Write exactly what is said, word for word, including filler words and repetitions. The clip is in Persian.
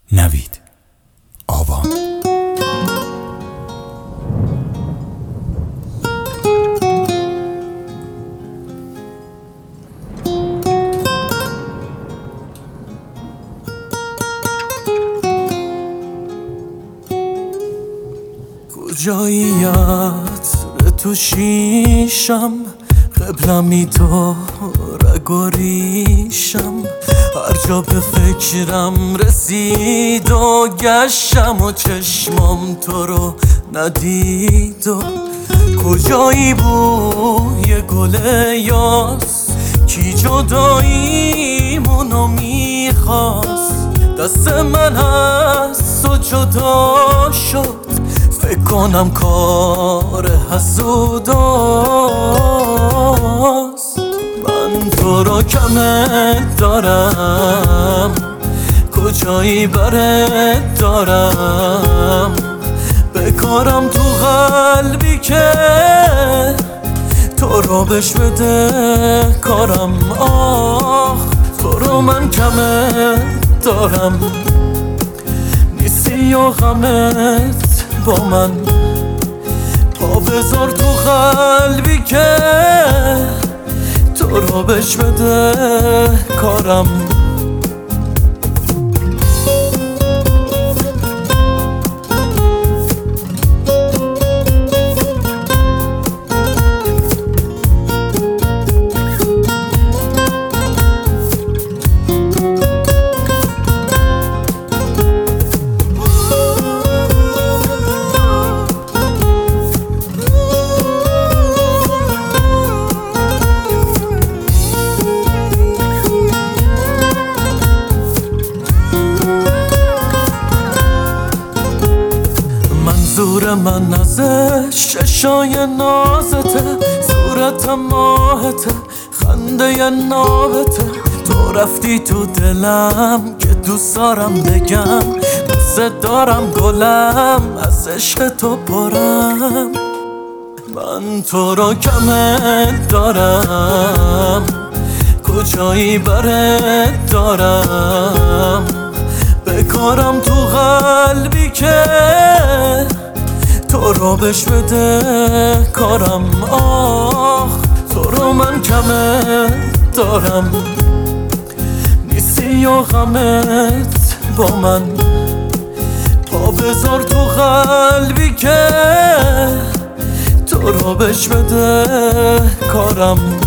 نوید آوان. کجایی عطر تو شیشم، قبلمی تو رگ و ریشم، هر جا به فکرم رسید و گشتم و چشمام تو رو ندید. و کجایی بوی گل یاس، کی جداییمونو میخواست؟ دست من هست و جدا شد، فکر کنم کار حسوداست. من تو رو کمت دارم، کجایی برت دارم، بکارم تو قلبی که تو رو بش بده کارم. آخ تو رو من کمت دارم، نیستی و غمت با من، پا بذار تو قلبی که تو رو بش بده کارم. منظور من از چشای نازته، صورت ماهته، خنده نابته. تو رفتی تو دلم که دوست دارم بگم، دوست دارم گلم از عشق تو پرم. من تو رو کمت دارم، کجایی برت دارم، بکارم تو قلبی که تو رو بش بده کارم. آخ تو رو من کمت دارم، نیستی و غمت با من، پا بذار تو قلبی که تو رو بش بده کارم.